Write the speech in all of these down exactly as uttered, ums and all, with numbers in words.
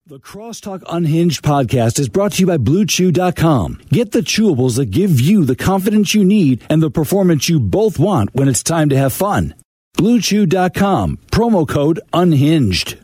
The Crosstalk Unhinged podcast is brought to you by Blue Chew dot com. Get the chewables that give you the confidence you need and the performance you both want when it's time to have fun. Blue Chew dot com, promo code UNHINGED.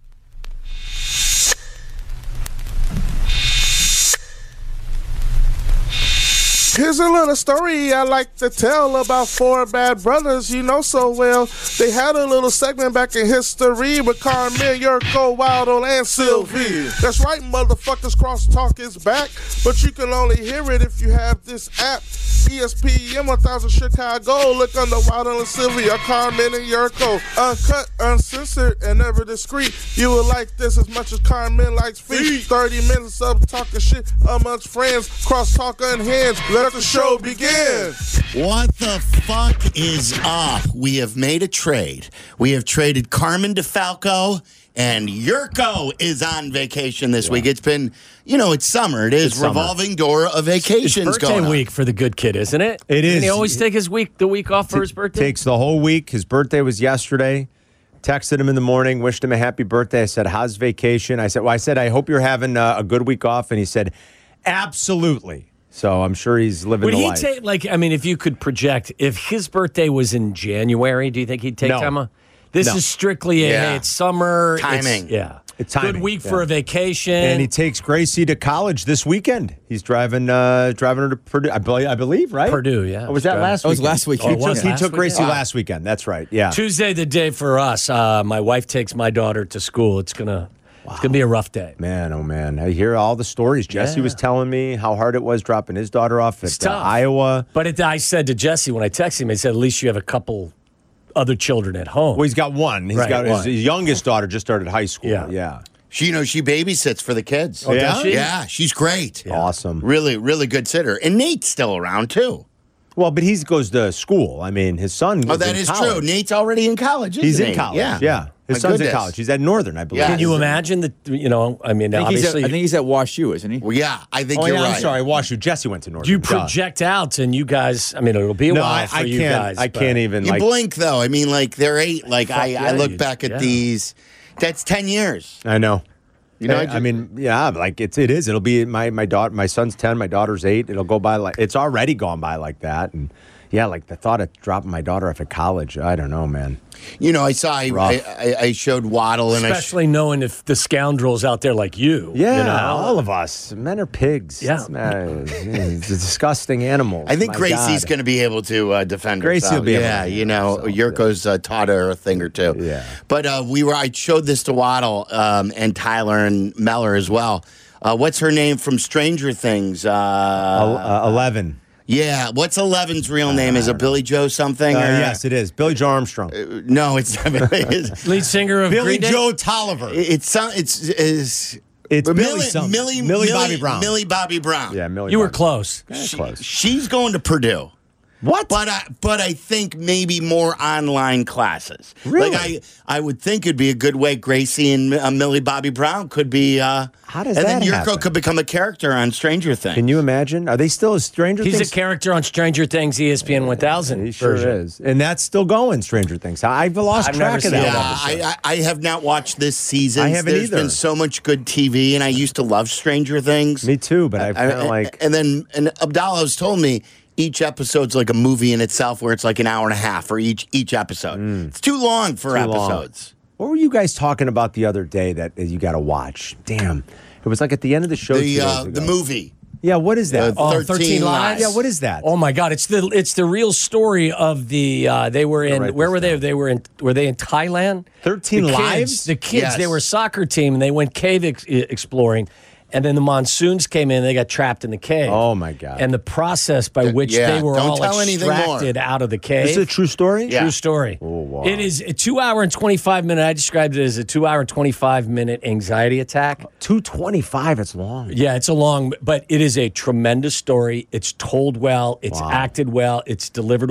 Here's a little story I like to tell about four bad brothers you know so well. They had a little segment back in history with Carmen, Yurko, Waldo, and Sylvie. That's right, motherfuckers, Crosstalk is back, but you can only hear it if you have this app. E S P N one thousand Chicago. Look under Waldo and Sylvia, Carmen and Yurko. Uncut, uncensored, and never discreet. You will like this as much as Carmen likes feet. thirty minutes of talking shit amongst friends. Crosstalk Unhinged. Let the show begin. What the fuck is up? We have made a trade. We have traded Carmen DeFalco, and Yurko is on vacation this yeah. week. It's been, you know, it's summer. It is it's revolving summer. door of vacations it's birthday going on. week for the good kid, isn't it? It is. Didn't he always take his week, the week off for T- his birthday? Takes the whole week. His birthday was yesterday. Texted him in the morning, wished him a happy birthday. I said, how's vacation? I said, well, I said, I hope you're having uh, a good week off. And he said, absolutely. So I'm sure he's living Would the he life. take, like, I mean, if you could project, if his birthday was in January, do you think he'd take no. time off? This no. is strictly a, yeah. hey, it's summer. Timing. It's, yeah. It's timing. Good week yeah. for a vacation. And he takes Gracie to college this weekend. He's driving uh, driving her to Purdue, I believe, I believe right? Purdue, yeah. Or was that last That was weekend? last weekend. He Oh, took, was he last took weekend? Gracie Wow. last weekend. That's right, yeah. Tuesday, the day for us. Uh, my wife takes my daughter to school. It's going to wow. it's gonna be a rough day. Man, oh, man. I hear all the stories. Jesse Yeah. was telling me how hard it was dropping his daughter off It's at uh, tough. Iowa. But it, I said to Jesse when I texted him, I said, at least you have a couple other children at home. Well, he's got one. He's Right, got his, one. his youngest daughter just started high school. Yeah. yeah. She, you know, she babysits for the kids. Oh, Yeah? does she? Yeah, she's great. Awesome. Really, really good sitter. And Nate's still around, too. Well, but he goes to school. I mean, his son Oh, is that in is college. true. Nate's already in college, isn't He's he? in college. Yeah. Yeah. His My son's goodness. in college. He's at Northern, I believe. Yeah. Can you imagine that, you know, I mean, I think, he's at, obviously. I think he's at Wash U, isn't he? Well, yeah, I think Oh, you're yeah, right. I'm sorry. WashU. Jesse went to Northern. you Duh. project out and you guys, I mean, it'll be a No, while I, for I you can't. guys. I but- can't even. You like, blink, though. I mean, like, they're eight. Like, I, Fuck I yeah, look you- back at yeah. these. That's ten years. I know. You know, I, I I just- mean, yeah, like it's it is. It'll be my my daughter. My son's ten. My daughter's eight. It'll go by like it's already gone by like that. And yeah, like the thought of dropping my daughter off at college. I don't know, man. You know, I saw, I, Rough. I, I showed Waddle, and I sh- Especially knowing if the scoundrels out there like you. Yeah, you know? all of us. Men are pigs. Yeah. It's, uh, it's disgusting animals. I think My Gracie's God. going to be able to uh, defend Gracie herself. will be able yeah, to you defend know, herself, Yurko's uh, taught her a thing or two. Yeah. But uh, we were. I showed this to Waddle um, and Tyler and Meller as well. Uh, what's her name from Stranger Things? Uh, El- uh, Eleven. yeah. What's Eleven's real name? Is it Billy Joe something? Uh, or- yes, it is. Billy Joe Armstrong. No, it's it's, Lead singer of Billy Green Day? Joe Tolliver. it's some- it's it's It's Millie, Millie something. Millie, Millie Bobby Brown. Millie Bobby Brown. Yeah, Millie. You were Bobby. close. Yeah, close. She's going to Purdue. What? But I, but I think maybe more online classes. Really? Like I, I would think it'd be a good way. Gracie and uh, Millie Bobby Brown could be. Uh, How does and that then Yurko happen? could become a character on Stranger Things. Can you imagine? Are they still a Stranger He's Things? a character on Stranger Things E S P N one thousand He sure version. is, and that's still going. Stranger Things. I've lost I've track never of that. seen Yeah, that. I, I, I have not watched this season. I haven't There's either. been so much good T V, and I used to love Stranger Things. Me too, but I've I- kind of like. And then and Abdallah's told me each episode's like a movie in itself, where it's like an hour and a half for each each episode. It's too long for Mm. Too long. episodes. What were you guys talking about the other day that you got to watch? Damn, it was like at the end of the show. two The days uh, ago. the movie. Yeah, what is that? Uh, Oh, thirteen Lives? Yeah, what is that? Oh my God! It's the it's the real story of the. Uh, they were in write where this were they? down. They were in were they in Thailand? thirteen the kids, Lives? The kids. Yes. They were a soccer team and they went cave ex- exploring, and then the monsoons came in. and They got trapped in the cave. Oh, my God. And the process by which yeah, they were don't all tell anything more. extracted out of the cave. Is this a true story? Yeah. True story. Oh, wow. It is a two hour and twenty five minute. I described it as a two hour and twenty five minute anxiety attack. two twenty-five. It's long. Yeah, it's a long, but it is a tremendous story. It's told well. It's Wow. acted well. It's delivered well.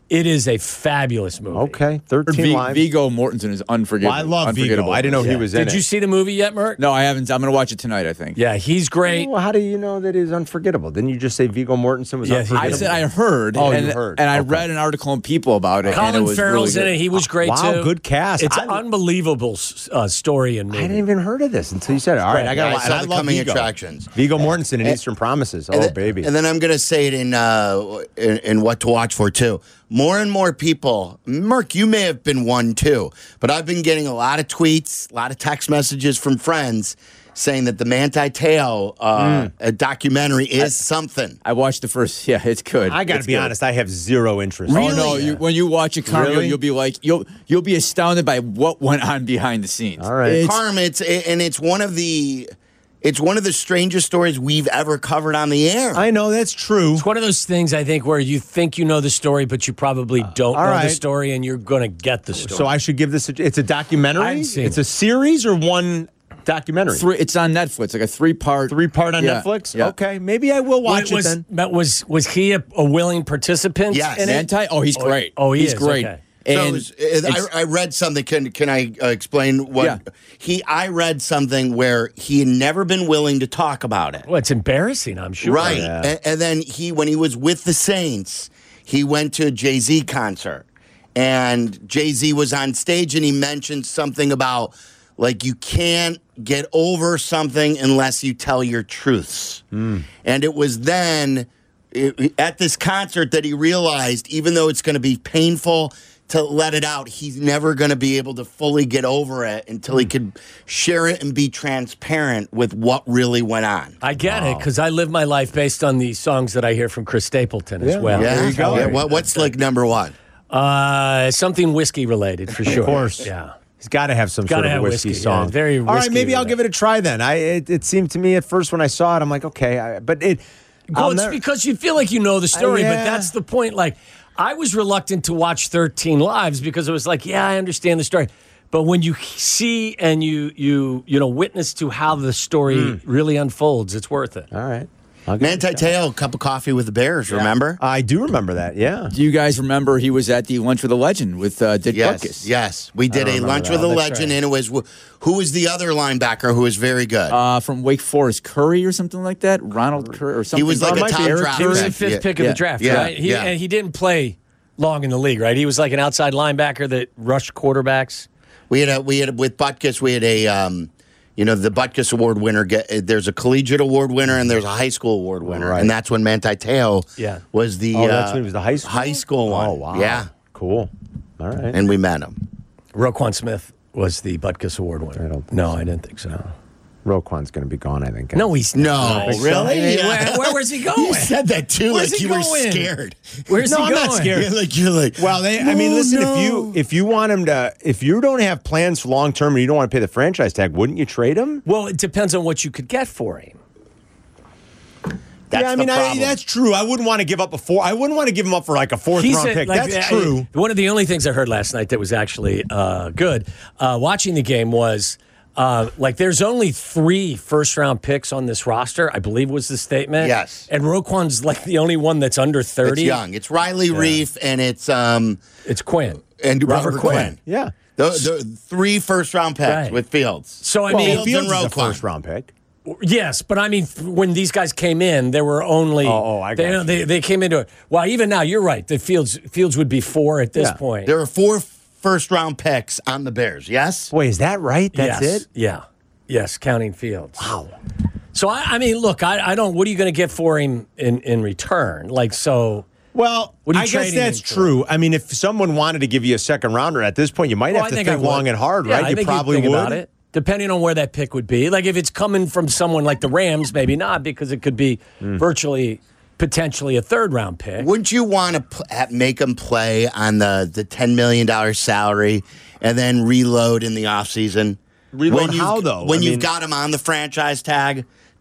It is a fabulous movie. Okay, thirteen V- lives. Viggo Mortensen is unforgivable. Well, I love Viggo. unforgettable. I didn't know he Yeah. was in Did it. you see the movie yet, Mert? No, I haven't. I'm going to watch it tonight, I think. Yeah, he's great. Well, how do you know that he's unforgettable? Didn't you just say Viggo Mortensen was Yeah, he unforgettable? I said I heard. Oh, and, you heard. And I Okay. read an article in People about it. and it Colin was Farrell's really in good. it. He was great, Wow, too. good cast. It's I- an unbelievable uh, story and I movie. hadn't even heard of this until you said it. All right, I got Yeah, I to saw I the love coming Viggo. attractions. Viggo Mortensen in Eastern Promises. Oh, And th- baby. And then I'm going to say it in, uh, in in what to watch for too. More and more people, Merk, you may have been one too, but I've been getting a lot of tweets, a lot of text messages from friends saying that the Manti Te'o uh, a documentary is something. I watched the first. Yeah, it's good. I got to It's be good. honest. I have zero interest. Oh no! You, when you watch it, Carm, Really? you'll, you'll be like you'll you'll be astounded by what went on behind the scenes. All right. It's- Carm, it's and it's one of the it's one of the strangest stories we've ever covered on the air. I know that's true. It's one of those things, I think, where you think you know the story, but you probably don't all know right. the story, and you're going to get the story. So I should give this. A, it's a documentary. I haven't seen It's it. a series or one documentary. Three, it's on Netflix, like a three part. Three part on Yeah, Netflix. yeah. Okay, maybe I will watch was, it then. that was was he a, a willing participant? Yes. in it? Manti? Oh, he's great. oh, he he's is, great. okay. So And it was- uh, it's- I, I read something. Can can I uh, explain what Yeah. he? I read something where he had never been willing to talk about it. Well, it's embarrassing, I'm sure. Right, Yeah. and, and then he, when he was with the Saints, he went to a Jay Z concert, and Jay Z was on stage, and he mentioned something about like you can't get over something unless you tell your truths, and it was then it- at this concert that he realized, even though it's going to be painful to let it out, he's never going to be able to fully get over it until he could share it and be transparent with what really went on. I get it, because I live my life based on the songs that I hear from Chris Stapleton as Yeah. well. Yeah, There you go. Yeah, what, what's like number one? Uh, something whiskey related, for sure. Of course. Yeah. He's got to have some Gotta sort of have whiskey, whiskey, song. yeah, very All right, whiskey maybe I'll related. give it a try then. I it, it seemed to me at first when I saw it, I'm like, okay, I, but it. Well, I'll it's never- because you feel like you know the story, Uh, but yeah. that's the point. Like, I was reluctant to watch thirteen Lives because it was like, yeah, I understand the story. But when you see and you you you know witness to how the story Hmm. really unfolds, it's worth it. All right. I'll give it a Manti shot. Te'o, cup of coffee with the Bears, remember? I do remember that. Yeah. do you guys remember he was at the Lunch with a Legend with uh, Dick Yes, Butkus? yes. We did a remember lunch that. with a That's legend, right. and it was who was the other linebacker who was very good. Uh, from Wake Forest, Curry or something like that. Ronald Curry or something. was like Oh, a it might be top Eric draft He was Curry. the fifth Yeah, pick of yeah, the draft, yeah, right? He, yeah. And he didn't play long in the league, right? He was like an outside linebacker that rushed quarterbacks. we had a we had a, with Butkus, we had a um, you know the Butkus Award winner. Get, there's a collegiate award winner and there's a high school award winner, Right. and that's when Manti Te'o Yeah. was the Oh, that's uh, when he was the high school high school one. Oh wow. Yeah, Cool. All right. and we met him. Roquan Smith was the Butkus Award winner. I don't think no, so. I didn't think so. Roquan's going to be gone. I think. No, he's No, not. really? Hey, Yeah. Where, where was he going? You said that too, Where's like he you were going? scared. Where's No, he I'm going? not scared. You're like you're like. Well, they. I mean, No, listen. no. If you if you want him to, if you don't have plans for long term and you don't want to pay the franchise tag, wouldn't you trade him? Well, it depends on what you could get for him. That's yeah, I mean, the I, problem. that's true. I wouldn't want to give up a four. I wouldn't want to give him up for like a fourth He's round a- pick. like, That's uh, true. One of the only things I heard last night that was actually uh, good uh, watching the game was uh, like there's only three first round picks on this roster, I believe was the statement. Yes. And Roquan's like the only one that's under it's thirty. young. It's Riley Reef and it's um It's Quinn. and Robert, Robert Quinn. Quinn. Yeah. The, the three first round picks Right. with Fields. So, I Well, mean, Fields Fields and is a Roquan. first round pick. yes, but I mean, when these guys came in, there were only. Oh, oh, I they, got you. they, they came into it. Well, even now, you're right. The Fields Fields would be four at this Yeah. point. There are four first round picks on the Bears. Yes. Wait, is that right? That's yes. it. Yeah. Yes, counting Fields. Wow. So I, I mean, look, I, I don't. What are you going to get for him in, in return? Like, so. Well, What are you I guess trading that's him for? true. I mean, if someone wanted to give you a second rounder at this point, you might Well, have I to think think, I would. long and hard, Yeah, right? I you think you'd probably think would. about it, depending on where that pick would be. Like if it's coming from someone like the Rams, maybe not, because it could be Hmm. virtually, potentially a third round pick. Wouldn't you want to pl- ha- make them play on the, the ten million dollars salary and then reload in the offseason? Reload when you've- how, though? When I you've mean- got them on the franchise tag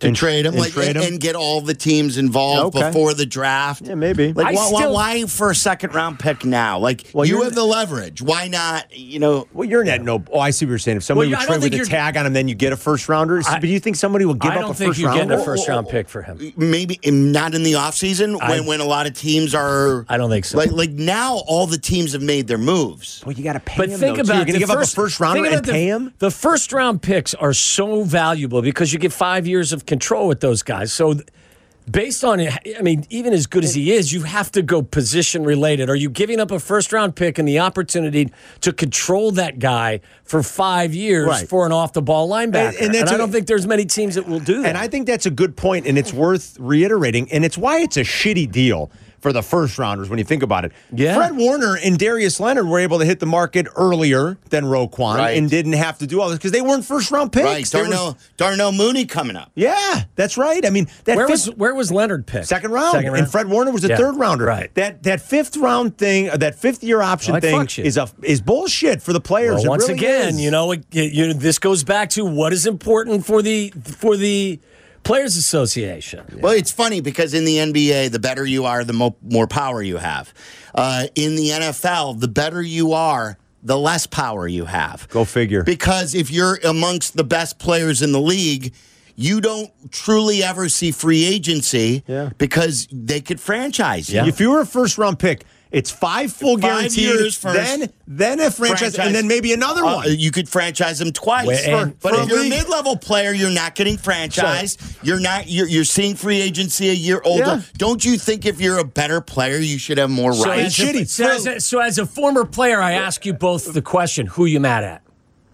To And- trade him, and like, trade and, him? and get all the teams involved Okay. before the draft. Yeah, maybe. Like, I why, why, still- why for a second round pick now? Like, Well, you you're- have the leverage. Why not? You know, Well, you're not no. Oh, I see what you're saying. If somebody Well, would I don't trade with think a you're- tag on him, then you get a first rounder. I- but do you think somebody will give I up don't a think first you're rounder? getting a first round pick for him. maybe not in the offseason I- when when a lot of teams are. I don't think so. Like like now, all the teams have made their moves. Well, you got to pay But him. think though, too. about You're going to the give up a first, first rounder think and about the, pay him. The first round picks are so valuable because you get five years of control with those guys. So, th- based on it, I mean, even as good as he is, you have to go position related. Are you giving up a first round pick and the opportunity to control that guy for five years Right. for an off the ball linebacker? And- And, and that's I a- don't think there's many teams that will do that. And I think that's a good point, and it's worth reiterating. And it's why it's a shitty deal for the first rounders when you think about it. Yeah. Fred Warner and Darius Leonard were able to hit the market earlier than Roquan Right. and didn't have to do all this because they weren't first round picks. Right, They were- Darnell Darnell Mooney coming up. yeah, that's right. I mean, that where fifth- was where was Leonard picked? Second round. Second round. And Fred Warner was a Yeah, third rounder. right. That that fifth round thing, uh, that fifth year option Well, it thing fucks you. is a is bullshit for the players. Well, It once really again, is. you know, it, it- you know, this goes back to what is important for the for the Players Association. Well, it's funny because in the N B A, the better you are, the mo- more power you have. Uh, in the N F L, the better you are, the less power you have. Go figure. Because if you're amongst the best players in the league, you don't truly ever see free agency Yeah. because they could franchise you. Yeah. If you were a first round pick, it's five full Five guaranteed. years first. Then then a franchise, Franchise. and then maybe another Uh, one. you could franchise them twice. Well, and- but for if a you're a league- mid-level player, you're not getting franchised. You're not. You're, you're seeing free agency a year older. Yeah. Don't you think if you're a better player, you should have more So rights? as, a, shitty. so, as a, so as a former player, I ask you both the question: who you mad at?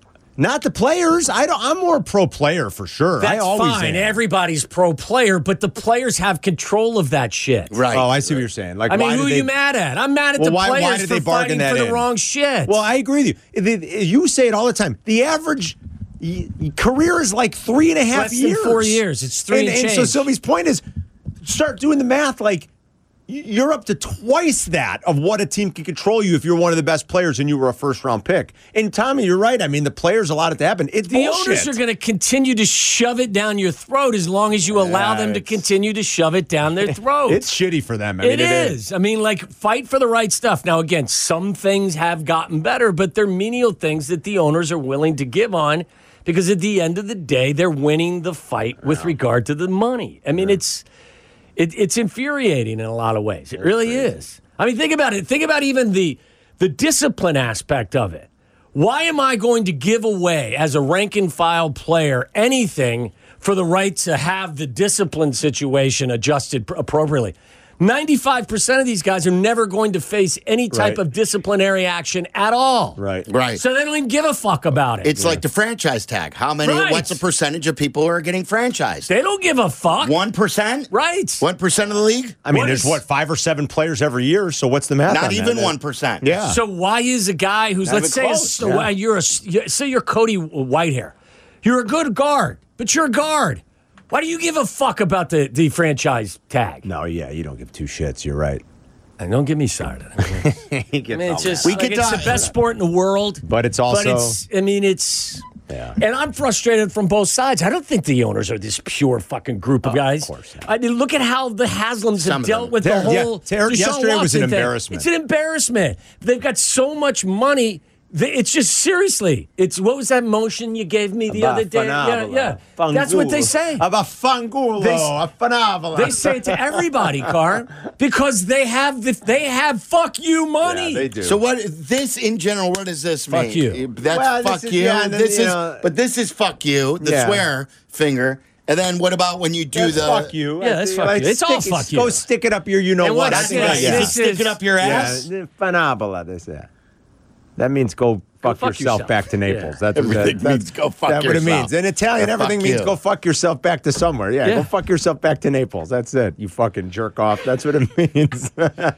Not the players. I don't. I'm more pro player for sure. That's I always fine. am. Everybody's pro player, but the players have control of that shit. Right. Oh, I see what you're saying. Like, I mean, why who did are they, you mad at? I'm mad at Well, the why- why players did for they bargain fighting that for the in? wrong shit. Well, I agree with you. The- the- you say it all the time. The average y- y- career is like three and a half Less than years. four years. It's three And, and and so change. Sylvie's point is, start doing the math. Like, y- you're up to twice that of what a team can control you if you're one of the best players and you were a first round pick. And Tommy, you're right. I mean, the players allowed it to happen. It's the bullshit. owners are going to continue to shove it down your throat as long as you allow Yeah, them to it's- continue to shove it down their throat. It's shitty for them. I mean, It is. I mean, like, fight for the right stuff. Now, again, some things have gotten better, but they're menial things that the owners are willing to give on because at the end of the day, they're winning the fight with regard to the money. I mean, it's it, it's infuriating in a lot of ways. It really is. I mean, think about it. Think about even the the discipline aspect of it. Why am I going to give away, as a rank and file player, anything for the right to have the discipline situation adjusted pr- appropriately? ninety-five percent of these guys are never going to face any type Right. of disciplinary action at all. Right. Right. So they don't even give a fuck about it. It's like the franchise tag. How many? Right. What's the percentage of people who are getting franchised? they don't give a fuck. One percent. Right. One percent of the league. I mean, What there's is- what, five or seven players every year. So what's the math? Not on even that? one percent. Yeah. So why is a guy who's, Not let's even say, close, a, so yeah. you're a, say you're Cody Whitehair. You're a good guard, but you're a guard. Why do you give a fuck about the, the franchise tag? No, yeah, you don't give two shits. You're right. And don't get me started. I mean, He gets I mean, all it's just We like, could it's talk- the best sport in the world. But it's also- But it's, I mean, it's. Yeah. And I'm frustrated from both sides. I don't think the owners are this pure fucking group of guys. Oh, course not. I mean, look at how the Haslams Some have of dealt them. with Ter- the yeah, whole. ter- Deshaun yesterday was an Watson thing. embarrassment. It's an embarrassment. They've got so much money. They- It's just seriously. It's what was that motion you gave me the other day? Yeah, yeah. That's what they say. About fangulo, They- a fanabola. They say it to everybody, Car, because they have the, they have fuck you money. Yeah, they do. So what? This in general, what does this Fuck mean? you. That's Well, this fuck is- you. yeah, and then, this you is, know- but this is fuck you. The Yeah. swear finger. And then what about when you do That's the fuck you. Yeah, that's fuck you. It's all stick- fuck Go you. stick it up your you know And what. what's I think this? that- yeah. This Stick is- it up your ass. Yeah, fanabola, this yeah. That means go fuck, fuck yourself, yourself. back to Naples. Yeah. That's what Everything that, means that's, go fuck that's what it yourself. means. In Italian, Or everything fuck means you. go fuck yourself back to somewhere. Yeah, Yeah. go fuck yourself back to Naples. That's it. You fucking jerk off. That's what it means.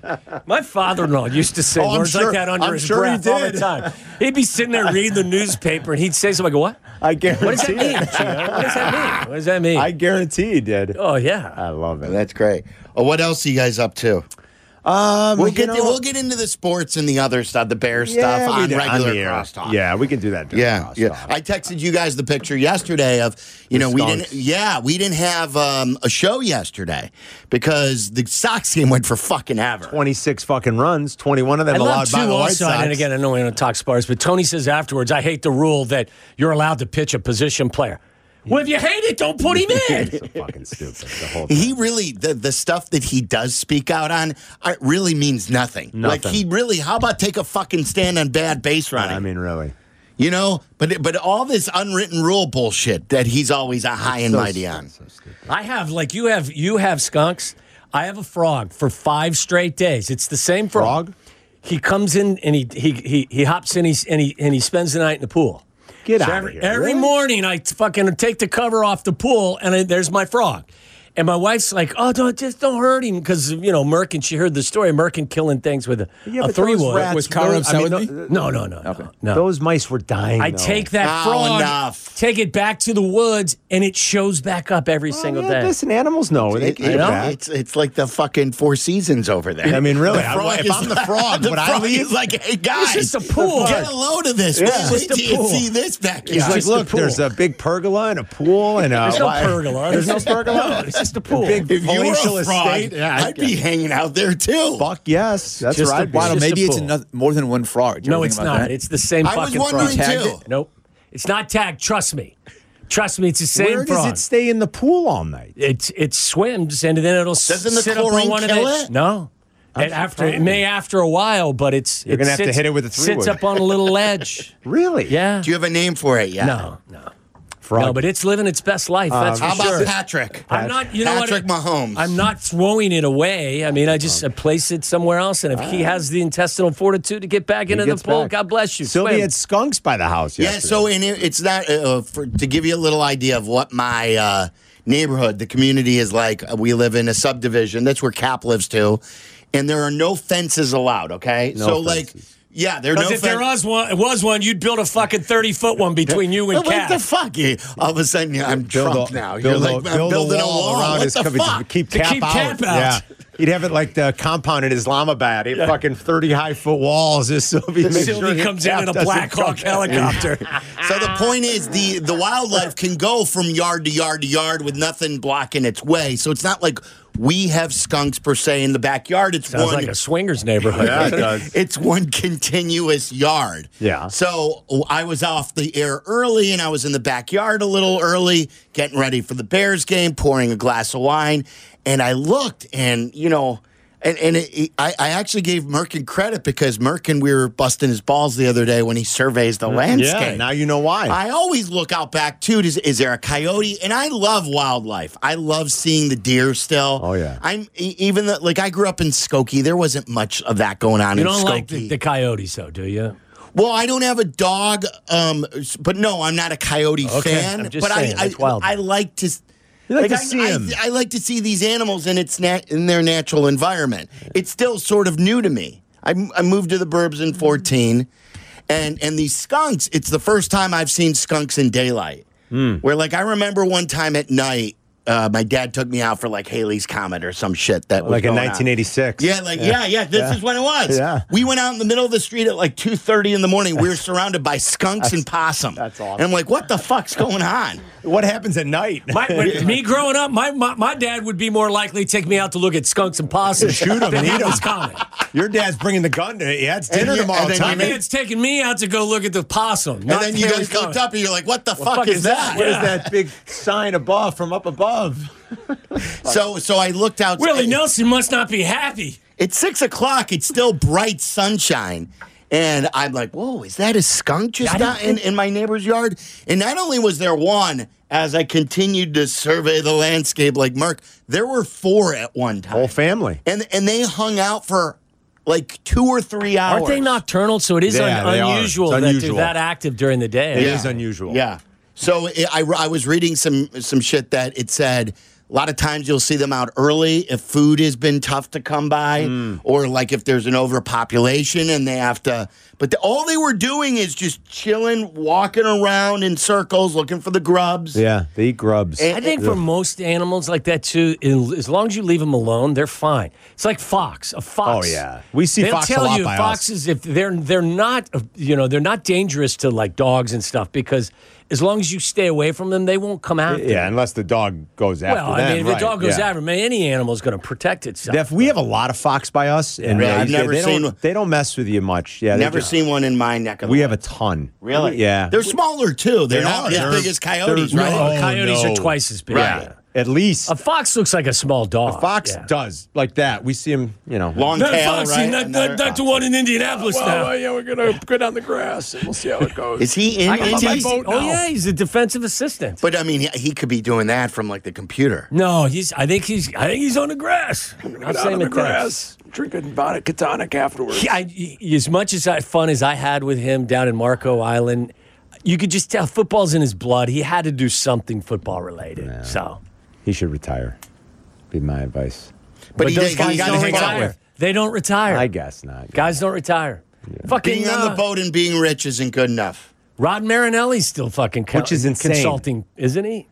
My father-in-law used to say Oh, I'm words sure- like that under I'm his sure he breath all the did. time. He'd be sitting there reading the newspaper, and he'd say something. I go, what? I guarantee What does that mean? it. Gio? What does that mean? What does that mean? I guarantee he did. oh, yeah. I love it. That's great. Oh, what else are you guys up to? Um, We'll you get know- we'll get into the sports and the other stuff, the Bear Yeah, stuff we on did- regular the air. crosstalk. Yeah, we can do that. during Yeah, yeah. crosstalk. I texted you guys the picture yesterday of you The know we Skunks. didn't yeah we didn't have um, a show yesterday because the Sox game went for fucking ever. twenty-six fucking runs, twenty-one of them I love allowed too by the White also, Sox. and again, I know we don't talk sports, but Tony says afterwards, I hate the rule that you're allowed to pitch a position player. Well, if you hate it, don't put him in. so fucking stupid. The whole thing. He really the the stuff that he does speak out on uh, really means nothing. Like Nothing. he really, how about take a fucking stand on bad base running? I mean, really. You know, but but all this unwritten rule bullshit that he's always a high and So mighty stupid, on. so stupid. I have, like you have, you have skunks. I have a frog for five straight days. It's the same frog. Frog? He comes in and he he he, he hops in he's, and he and he spends the night in the pool. Get So out every, of here. every Really? morning, I fucking take the cover off the pool, and I, there's my frog. And my wife's like, "Oh, don't just don't hurt him," because you know Merkin. She heard the story. Merkin killing things with a, Yeah, a but three those wood. rats- Was Cara those- I upset mean, with tho- me? No, no, no, no, no. Those mice were dying. I though. take that Oh, frog, enough. take it back to the woods, and it shows back up every Well, single yeah, day. Listen, animals know. They It- can it- get back. it's it's like the fucking Four Seasons over there. I mean, really, The I- frog if is I'm the like- frog, the would I frog leave? is like, hey guys, It's just a pool. Get a load of this. Yeah. Wait It's till just a you pool. see this backyard. He's like, just a look, pool. there's a big pergola and a pool and a. There's no why- pergola. There's no pergola. No, it's just a pool. Big If you were palatial a frog, estate. Yeah, I'd be hanging out there too. Fuck yes, that's Just right. a- Wow, It's just maybe a it's pool. another, more than one frog. Did you No, ever it's think about not. that? It's the same I was fucking wondering frog. Tagged too. it? Nope. It's not tagged. Trust me. Trust me. It's the same Where frog. does it stay in the pool all night? It it swims and then it'll Doesn't the sit up on chlorine one kill of the, it? No. And after it may after a while, but it's You're it gonna have to sits- hit it with a three-wood. Sits up on a little ledge. Really? Yeah. Do you have a name for it yet? No, no, Frog. no. But it's living its best life. That's for How about sure. Patrick? I'm not. You know Patrick what? Mahomes. I'm not throwing it away. I mean, I just I place it somewhere else, and if he has the intestinal fortitude to get back He into the gets pool, back. God bless you. Sylvia Swim. had skunks by the house. Yeah, Yesterday. so and it, it's not uh, for, to give you a little idea of what my uh, neighborhood, the community is like. uh, We live in a subdivision. That's where Cap lives too, and there are no fences allowed. Okay, No so like, fences. yeah, there are no Because if there fen- was one, was one, you'd build a fucking thirty foot one between you and What Cat. the fuck? You- All of a sudden, yeah, I'm Build Trump a- now. build You're a- like, I'm build building a wall. around What his the cover fuck? to keep To Cap keep out. Cap out. Yeah. He'd have it like the compound in Islamabad. He'd fucking thirty high foot walls. Just so he makes Sylvie sure comes in Cap in a doesn't Black come Hawk back. helicopter. So the point is, the the wildlife can go from yard to yard to yard with nothing blocking its way. So it's not like we have skunks per se in the backyard. It's Sounds one. like a swingers neighborhood. Yeah, it does. It's one continuous yard. Yeah. So I was off the air early and I was in the backyard a little early, getting ready for the Bears game, pouring a glass of wine. And I looked and, you know, and, and it, it- I, I actually gave Merkin credit because Merkin, we were busting his balls the other day when he surveys the landscape. Yeah, now you know why. I always look out back too. Is, is there a coyote? And I love wildlife. I love seeing the deer still. Oh, yeah. I'm e- even the, like I grew up in Skokie. There wasn't much of that going on You in don't Skokie. like the, the coyotes, though, do you? Well, I don't have a dog, um, but no, I'm not a coyote Okay, fan. I'm just but saying, I, that's wild. I, I like to. You like to I, see I, 'em. I like to see these animals in its nat- in their natural environment. It's still sort of new to me. I, I moved to the burbs in fourteen, and and these skunks. It's the first time I've seen skunks in daylight. Where like I remember one time at night, uh, my dad took me out for like Haley's Comet or some shit that was like in going on. nineteen eighty-six. Yeah, like yeah, yeah. This Yeah. is when it was. Yeah. We went out in the middle of the street at like two thirty in the morning. We were surrounded by skunks and possum. that's awesome. And I'm like, what the fuck's going on? What happens at night? My, when, me growing up, my, my my dad would be more likely to take me out to look at skunks and possums. Shoot 'em than and he eat 'em. was common. Your dad's bringing the gun to yeah, it's dinner And you- tomorrow. and then Tommy. you My dad's taking me out to go look at the possum. And not then you Haley's guys looked Comet. up and you're like, what the fuck, fuck is is that? that? What is Yeah. that big sign above from up above? So so I looked out. Willie Nelson must not be happy. It's six o'clock. It's still bright sunshine. And I'm like, whoa, is that a skunk just I didn't out in, in my neighbor's yard? And not only was there one, as I continued to survey the landscape like Mark, there were four at one time. Whole family. And and they hung out for like two or three hours. Aren't they nocturnal? So it is Yeah, un- they are. unusual It's that unusual. they're that active during the day. It Yeah. is unusual. Yeah. So it, I, I was reading some some shit that it said a lot of times you'll see them out early if food has been tough to come by, or like if there's an overpopulation and they have to But the, all they were doing is just chilling, walking around in circles, looking for the grubs. Yeah, they eat grubs. And- I think for most animals like that too, in- as long as you leave them alone, they're fine. It's like fox. A fox. Oh, yeah. We see They'll fox a tell lot you by us. foxes if they're they're not uh, you know they're not dangerous to like dogs and stuff because as long as you stay away from them, they won't come after. Yeah, you. unless the dog goes after Well, them. I mean, if right, the dog goes yeah. after them, any animal is going to protect itself. Def, we have a lot of fox by us, and Yeah, uh, I've they- never they seen Don't, one. they don't mess with you much. Yeah, they Never just- seen one in my neck of the We have a woods. ton. Really? Yeah. They're smaller, too. They're They not are. as They're- big as coyotes, they're- right? No, Oh, coyotes no. are twice as big. Right. Yeah. At least A fox looks like a small dog. a fox Yeah. does like that. We see him, you know. Long Not tail, Foxy, right? not, Another not, not the fox. one in Indianapolis now. yeah, we're gonna go down the grass and we'll see how it goes. Is he in? I is got he- my boat oh, yeah, he's a defensive assistant. But, I mean, he, he could be doing that from, like, the computer. No, he's. I think he's. I think he's on the grass. I'll say him at that. drinking vodka tonic afterwards. He- I, he- as much as I, fun as I had with him down in Marco Island, you could just tell football's in his blood. He had to do something football related. So, He should retire. Be my advice. But, but he, those he, guys he's don't gonna hang out retire. with. They don't retire. I guess not. Guys don't retire. Fucking Being on the uh, boat and being rich isn't good enough. Rod Marinelli's still fucking co- Which is insane. consulting, isn't he?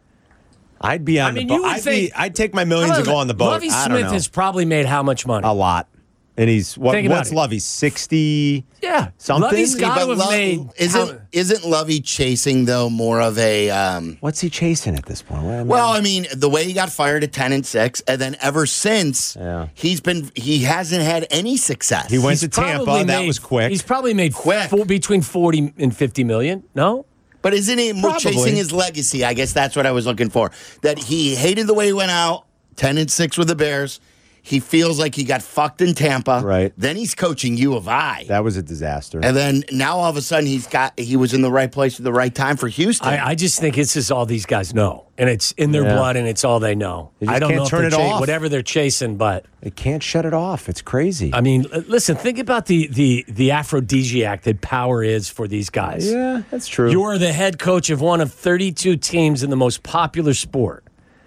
I'd be on I mean, the you boat. would I'd, think- be, I'd take my millions and go on the boat. Lovie I don't Smith know. has probably made how much money? A lot. And he's what, Think about what's it. Lovey? Sixty yeah, something? Lovey's Yeah, got But to have Lo- made. isn't how- isn't Lovey chasing though more of a? Um, What's he chasing at this point? What- I mean, well, I mean, the way he got fired at ten and six, and then ever since, Yeah. he's been he hasn't had any success. he went he's to Tampa. probably That made- was quick. He's probably made Quick. four, between forty and fifty million. No, But isn't he more Probably. chasing his legacy? I guess that's what I was looking for. That he hated the way he went out, ten and six with the Bears. He feels like he got fucked in Tampa. Right. Then he's coaching U of I. that was a disaster. And then now all of a sudden he's got he was in the right place at the right time for Houston. I, I just think it's just all these guys know, and it's in their Yeah. blood, and it's all they know. They just I don't can't know if turn they're it cha- off. whatever they're chasing, but They can't shut it off. It's crazy. I mean, l- listen, think about the the the aphrodisiac that power is for these guys. yeah, that's true. You're the head coach of one of thirty-two teams in the most popular sport.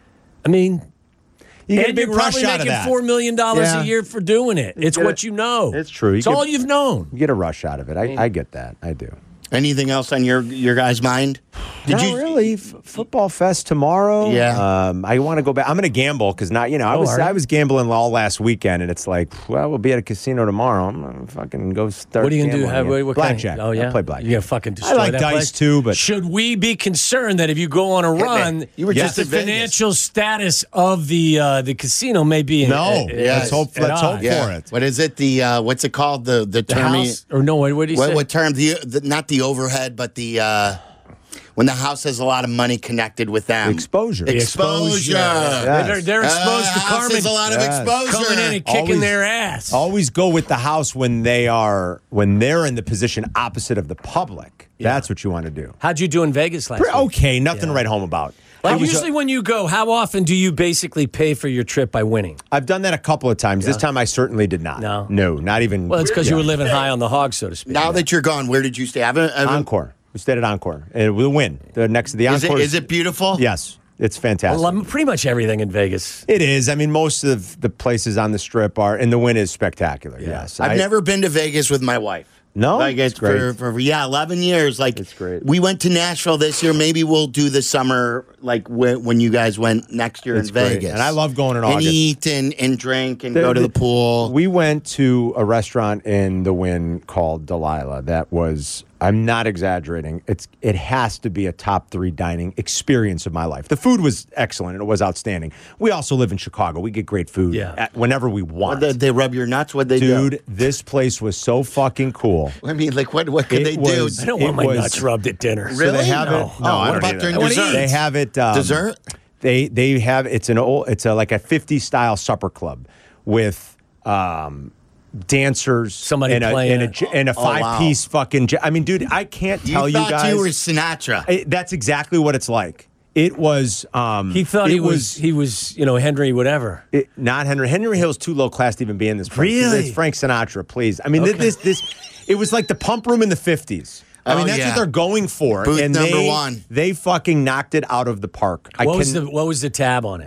I mean, you get a and big you're rush probably out of making that. four million dollars Yeah. a year for doing it. It's get what it. you know. It's true. You It's get- all you've known. You get a rush out of it. I, I get that. I do. Anything else on your your guys' mind? Did Not you really. F- football fest tomorrow. Yeah. Um, I want to go back. I'm going to gamble because not. You know, I Oh, was are you? I was gambling all last weekend, and it's like, well, we'll be at a casino tomorrow. I'm gonna fucking go start. What are you gonna do? gambling Have, again. what, what kind of- blackjack? oh yeah, I play blackjack. You're gonna fucking destroy I like that dice place? too, but should we be concerned that if you go on a run, You were just the in Vegas. financial status of the uh, the casino may be no. uh, Yeah, let's hope. at Let's hope odds. yeah. for it. What is it? The uh, what's it called? The the The term. house or no? What, what do you What, say? what term? The, the not the overhead, but the uh, when the house has a lot of money connected with them. Exposure. The Exposure. Yes. They're, they're Uh, exposed to house Carmen has a lot of Yes. exposure. coming in and kicking Always- their ass. Always go with the house when they are when they're in the position opposite of the public. That's what you want to do. How'd you do in Vegas last Pretty- week? Okay, nothing to write home about. Like I was- usually when you go, how often do you basically pay for your trip by winning? I've done that a couple of times. This time I certainly did not. No. No, not even. Well, it's because you Yeah. were living high on the hog, so to speak. Now that you're gone, where did you stay? I haven't, I haven't- Encore. We stayed at Encore. And we'll win. The next to the Is it, Encore. is it beautiful? Yes. It's fantastic. Well, I'm pretty much everything in Vegas. It is. I mean, most of the places on the strip are, and the win is spectacular. Yes. I've I- never been to Vegas with my wife. No? like it's It's great. for, for yeah, eleven years. Like It's great. We went to Nashville this year. Maybe we'll do the summer, like wh- when you guys went next year It's in great. Vegas. And I love going in and August. eat and, and drink and go to the pool. We went to a restaurant in the Wynn called Delilah. That was, I'm not exaggerating. It's it has to be a top three dining experience of my life. The food was excellent and it was outstanding. We also live in Chicago. We get great food Yeah. at, whenever we What, want. they, they rub your nuts. What they do? Dude, this place was so fucking cool. I mean, like what? What could It they was- do? I don't want It my was- nuts rubbed at dinner. Really? So they have No. it. Oh, No, I what don't about either. during I wanna dessert? eat. They have it. Um, Dessert? They they have it's an old it's a like a fifties style supper club with um, dancers, Somebody in a, playing in a, it. j- in a Oh, wow. five piece fucking. j- I mean, dude, I can't You tell you, thought guys. you were Sinatra. It- that's exactly what it's like. It was. Um, He thought it he was, he was, you know, Henry whatever. it- not Henry. Henry Hill's too low class to even be in this place. Really? It's Frank Sinatra, please. I mean, Okay. this this. It was like the pump room in the fifties. I Oh, mean, that's yeah. what they're going for. Booth and number they, one. They fucking knocked it out of the park. I What was can- the what was the tab on it?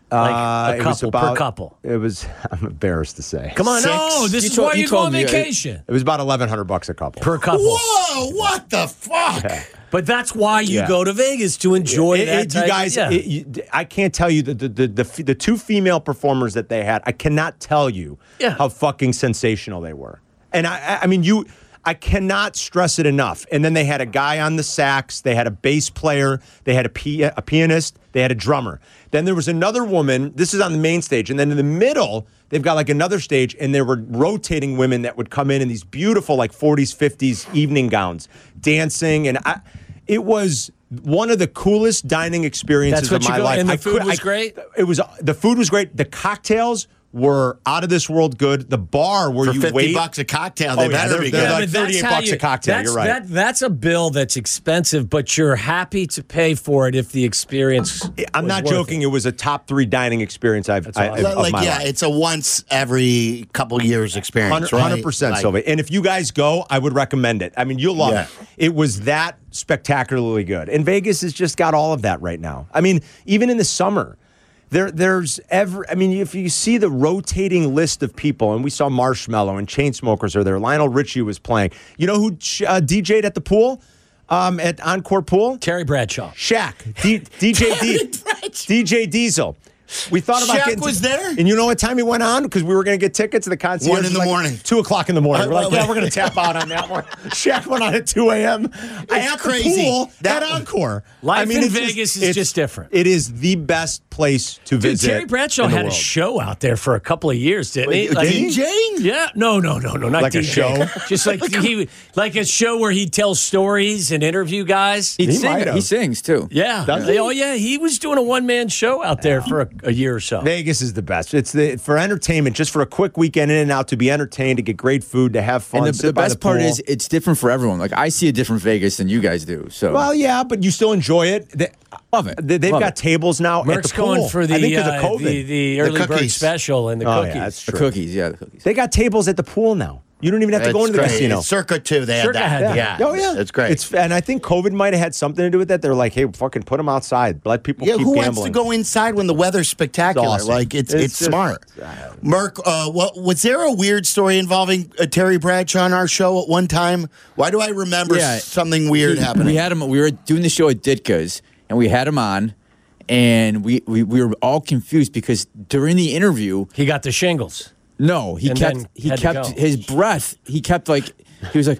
Like Uh, a it was couple about- per couple. It was. I'm embarrassed to say. Come on, Six? no, this You is told- why you you go told on me, it- vacation. It was about eleven hundred bucks a couple. Per couple. Whoa, what the fuck? But that's why you Yeah. go to Vegas, to enjoy It- that it- you type- guys, yeah. it- you- I can't tell you the the, the the the two female performers that they had. I cannot tell you Yeah. how fucking sensational they were. And I, I mean, you, I cannot stress it enough. And then they had a guy on the sax, they had a bass player, they had a, pi- a pianist, they had a drummer. Then there was another woman. This is on the main stage, and then in the middle, they've got like another stage, and there were rotating women that would come in in these beautiful like forties, fifties evening gowns, dancing, and I, it was one of the coolest dining experiences That's what of my you go- life. and the I food could- was I- great? It was the food was great. The cocktails were out of this world good. The bar where For you fifty wait bucks a cocktail, they Oh, yeah, better they're- be they're good. like but that's thirty-eight how bucks you- a cocktail. that's- You're right. That, that's a bill that's expensive, but you're happy to pay for it if the experience. I'm was not worth joking. It. It. was a top three dining experience I've I, awesome. of like, my yeah, life. it's a once every couple years experience, right? Hundred percent, Like, Sylvia. And if you guys go, I would recommend it. I mean, you'll love Yeah. it. It was that spectacularly good, and Vegas has just got all of that right now. I mean, even in the summer, there there's ever. I mean, if you see the rotating list of people, and we saw Marshmello and Chainsmokers are there. Lionel Richie was playing. You know who uh, D J'd at the pool? Um, at Encore Pool? Terry Bradshaw. Shaq, D, DJ D, D J Diesel. We thought about Shaq getting was there? and you know what time he went on? Because we were going to get tickets to the concert. One in the morning. two o'clock in the morning. I We're like, love yeah, it. we're going to tap out on that one. Shaq went on at two a.m. at crazy. the pool That- at Encore. Life in it's Vegas is it's- just different. It is the best place to Dude, visit. Terry Bradshaw in the had a world. show out there for a couple of years, didn't he? Wait, Like- DJing? Yeah, no, no, no, no, not Like a DJing. show? Just like he, like a show where he'd tell stories and interview guys. He, He sing, might have. he sings too. Yeah. Does he? Oh, yeah. He was doing a one man show out there for a, a year or so. Vegas is the best. It's the for entertainment, just for a quick weekend in and out, to be entertained, to get great food, to have fun. And the, sit the by best part pool. is it's different for everyone. Like I see a different Vegas than you guys do. So Well, yeah, but you still enjoy it. They, love it. they, they've Love got it. tables now at Merck's the pool. going for the, I think because uh, of COVID. the, the early bird cookies. special and the oh, cookies. yeah, that's The true. cookies, yeah, the cookies. They got tables at the pool now. You don't even have to go It's into the great. casino. Circa two, they Circa had had that. that. Yeah. Oh yeah, It's great. It's and I think COVID might have had something to do with that. They're like, hey, fucking put them outside. Let people Yeah, keep who gambling. wants to go inside when the weather's spectacular? It's awesome. Like it's it's, It's just- smart. Merck, uh, what, was there a weird story involving uh, Terry Bradshaw on our show at one time? Why do I remember Yeah. something weird He- happening? We had him. We were doing the show at Ditka's, and we had him on, and we, we we were all confused because during the interview, He got the shingles. no, he And kept then he had to kept go. his breath. He kept like he was like,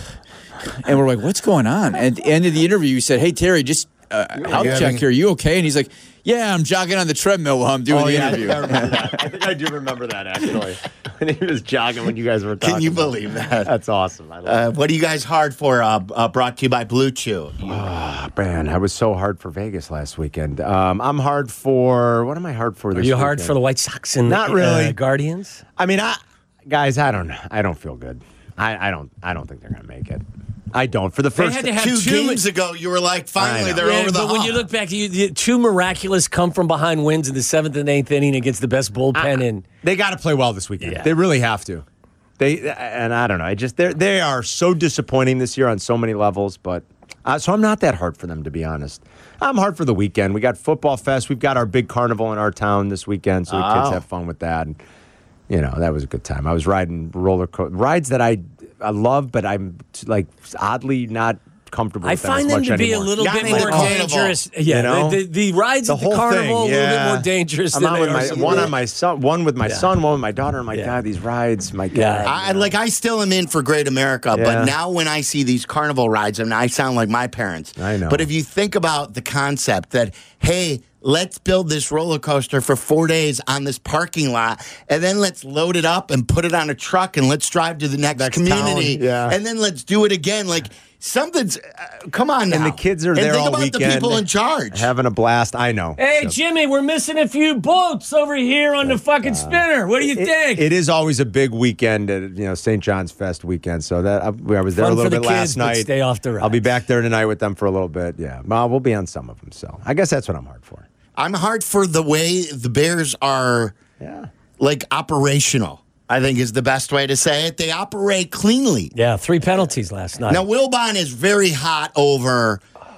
and we're like, what's going on? And at the end of the interview, you said, "Hey Terry, just uh, health you check having- here. Are you okay?" And he's like, "Yeah, I'm jogging on the treadmill while I'm doing Oh, the yeah, interview." I remember that. I think I do remember that actually. And he was jogging when you guys were talking. Can you about believe it. that? That's awesome. I love Uh, what are you guys hard for? Uh, uh, brought to you by Blue Chew. You- it. Man, I was so hard for Vegas last weekend. Um, I'm hard for what am I hard for Are this you hard weekend? for the White Sox and Not the, really. uh, Guardians? I mean, I guys, I don't I don't feel good. I, I don't I don't think they're gonna make it. I don't. For the They first had to have Two two games ago, you were like, I finally, know. they're Yeah, over the but when hump. you look back, you, you, two miraculous come from behind wins in the seventh and eighth inning against the best bullpen in. They got to play well this weekend. Yeah. They really have to. They and I don't know. I just they they are so disappointing this year on so many levels. But uh, so I'm not that hard for them, to be honest. I'm hard for the weekend. We got Football Fest. We've got our big carnival in our town this weekend, so the kids Oh. have fun with that. And you know that was a good time. I was riding roller coaster rides that I I love, but I'm like oddly not comfortable. I with them find as them much to be a anymore. little Not bit in the more carnival, dangerous. Yeah, you know? the, the, the rides The at the whole carnival thing, a little bit yeah. more dangerous I'm than out they with are my some one of on my son, one with my Yeah. son, one with my daughter. My Yeah. God, these rides, my God. Yeah. I, like I still am in for Great America, Yeah. but now when I see these carnival rides, I mean, I sound like my parents. I know. But if you think about the concept that, hey, let's build this roller coaster for four days on this parking lot, and then let's load it up and put it on a truck, and let's drive to the next, Next community, town, yeah. and then let's do it again. Like something's, uh, come on now. And the kids are and there think all about weekend. the people in charge. Having a blast. I know. Hey, So- Jimmy, we're missing a few boats over here on the fucking spinner. What do you It- think? It is always a big weekend at you know Saint John's Fest weekend. So that I, I was there Fun a for little the bit kids, last but night. stay off the I'll be rides. back there tonight with them for a little bit. Yeah, well, we'll be on some of them. So I guess that's what I'm hard for. I'm hard for the way the Bears are Yeah. like operational, I think is the best way to say it. They operate cleanly. yeah, three penalties last night. Now, Wilbon is very hot over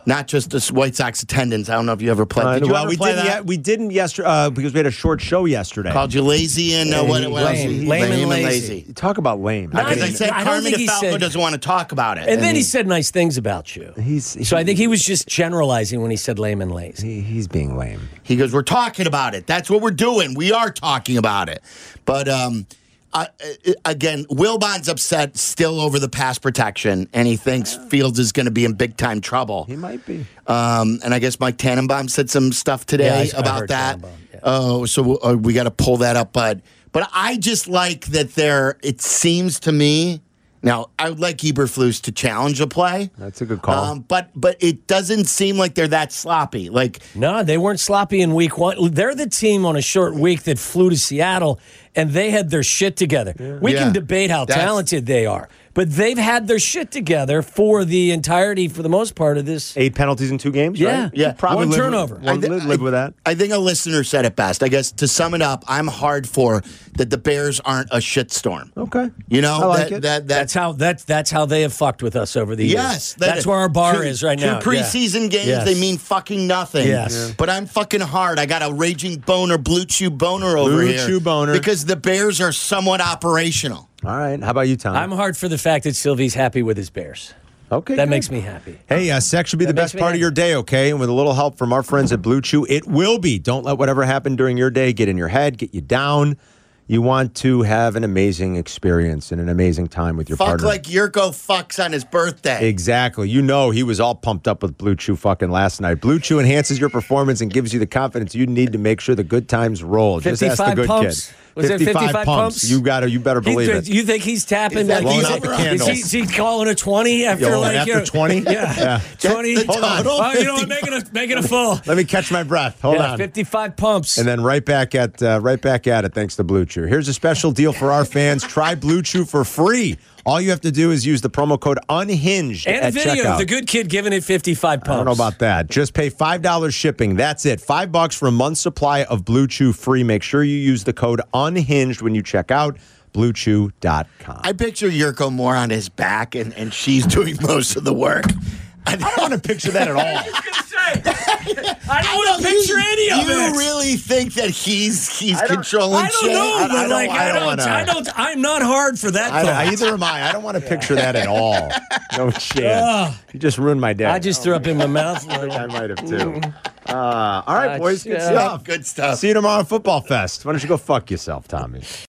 not just the White Sox attendance. I don't know if you ever played. Uh, Did you well, ever we play didn't. that? Yet, we didn't yesterday uh, because we had a short show yesterday. Called you lazy and uh, what, what else? Lame. Lame and lazy. Talk about lame. No, Because I, I said I don't Carmen think he DeFalco said- doesn't want to talk about it. And then he he- said nice things about you. He's, So I think he was just generalizing when he said lame and lazy. he, he's being lame. He goes, we're talking about it. That's what we're doing. We are talking about it. But um, I, I- again, Wilbon's upset still over the pass protection, and he thinks Fields is going to be in big time trouble. He might be. Um, and I guess Mike Tannenbaum said some stuff today Yeah, I- I about heard that. Tannenbaum, yeah. Oh, so uh, we got to pull that up. But but I just like that there. It seems to me. Now, I would like Eberflus to challenge a play. That's a good call. Um, but but it doesn't seem like they're that sloppy. Like No, they weren't sloppy in week one. They're the team on a short week that flew to Seattle, and they had their shit together. We Yeah. can debate how That's- talented they are, but they've had their shit together for the entirety, for the most part of this. Eight penalties in two games. Yeah. right? Yeah. Probably One live turnover. With, one, thi- live, live with that. I think a listener said it best. I guess to sum it up, I'm hard for that the Bears aren't a shitstorm. Okay. You know, I like that, it. that, that, That's how that's that's how they have fucked with us over the years. Yes, that- that's where our bar two- is right now. Two Yeah. preseason games, Yes. they mean fucking nothing. Yes. Yeah. But I'm fucking hard. I got a raging boner, blue chew boner over Blue here. chew boner. Because the Bears are somewhat operational. All right. How about you, Tom? I'm hard for the fact that Sylvie's happy with his Bears. okay. That good. makes me happy. Hey, uh, sex should be the That best makes me part of happy. your day, okay? And with a little help from our friends at Blue Chew, it will be. Don't let whatever happened during your day get in your head, get you down. You want to have an amazing experience and an amazing time with your Fuck partner. like Yurko fucks on his birthday. Exactly. You know he was all pumped up with Blue Chew fucking last night. Blue Chew enhances your performance and gives you the confidence you need to make sure the good times roll. Just ask the fifty-five good pumps. kid. Was it fifty-five pumps? You got to. You better believe He- it. You think he's tapping? Is that Like, he's, blowing out the is, candles? he, is he calling a twenty after Yo, like after you know, twenty? Yeah, Yeah. twenty. That's the Hold on. total? Oh, you know what? Making a making a full. Let me catch my breath. Hold Yeah, on. fifty-five pumps. And then right back at uh, right back at it. Thanks to Blue Chew. Here's a special deal for our fans. Try Blue Chew for free. All you have to do is use the promo code UNHINGED And a at video checkout. of the good kid giving it fifty-five pumps. I don't know about that. Just pay five dollars shipping. That's it. Five bucks for a month's supply of Blue Chew free. Make sure you use the code UNHINGED when you check out blue chew dot com. I picture Yurko more on his back, and, and she's doing most of the work. I don't want to picture that at all. I was gonna say. I don't want to picture any of you it. really think that he's he's I don't- controlling I don't shit? know, I- I but don't- like I I don't don't, wanna- I don't, I'm not hard for that. I, thought. I, either am I. I don't want to picture that at all. No chance. You just ruined my day. I just threw up in my mouth. I might have too. Uh, all right, Uh, boys. Good yeah. stuff. Good stuff. See you tomorrow at Football Fest. Why don't you go fuck yourself, Tommy?